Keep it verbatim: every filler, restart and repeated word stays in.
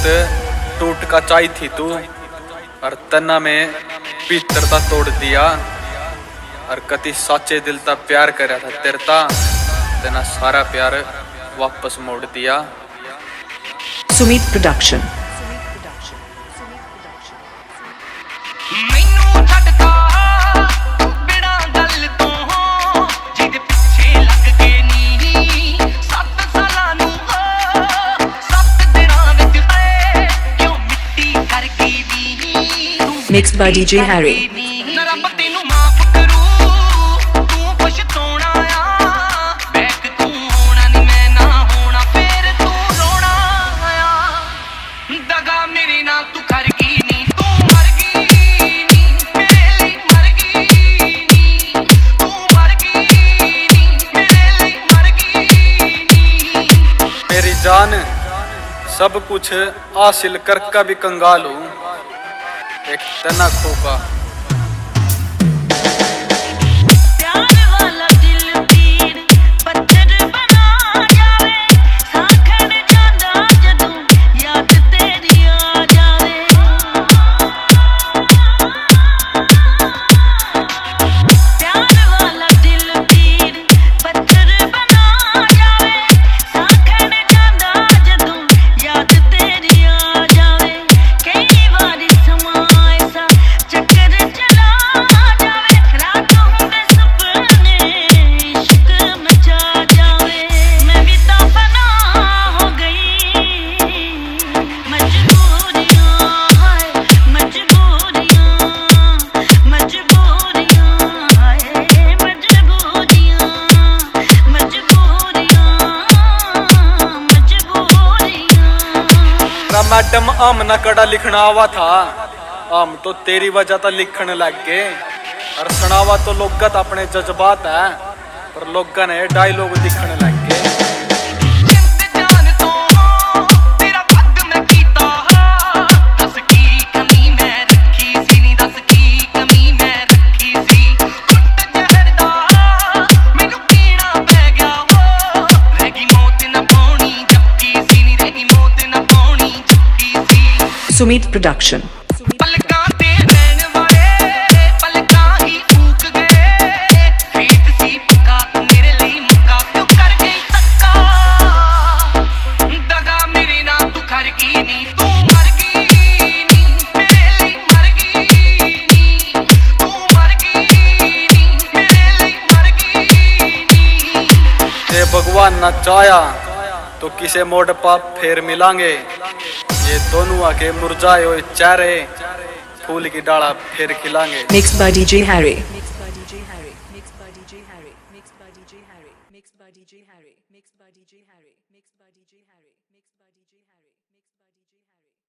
टूट का चाई थी तू और तना में भीतरता तोड़ दिया और कति साचे दिल ता प्यार करया था तेरता तना सारा प्यार वापस मोड़ दिया। Sumit production. Mixed by D J Harry. मेरी जान सब कुछ हासिल कर का भी कंगाल हूँ एक तना खोका। प्यार वाला दिल पीर पत्थर बना जावे साखड़ जांदा जदों याद तेरी आ जावे। प्यार वाला दिल पीर पत्थर बना जावे साखड़ जांदा जदों याद तेरी आ जावे। कई बारी समा मैडम आमना कड़ा लिखना आवा था हम तो तेरी वजह तो लिखने लग गए और सुनावा तो लोगत अपने जज्बात है पर लोगों ने डायलॉग दिखने लग गए। Sumit Production. भगवान ना चाया तो किसे मोड़ पा फिर मिलांगे ये दोनों आके मुरझाए हुए चेहरे फूल की डाला फिर खिलांगे। Mixed by D J Harry. Mixed by D J Harry. Mixed by D J Harry. Mixed by D J Harry. Mixed by D J Harry. Mixed by D J Harry. Mixed by D J Harry. Mixed by D J Harry. Mixed by D J Harry.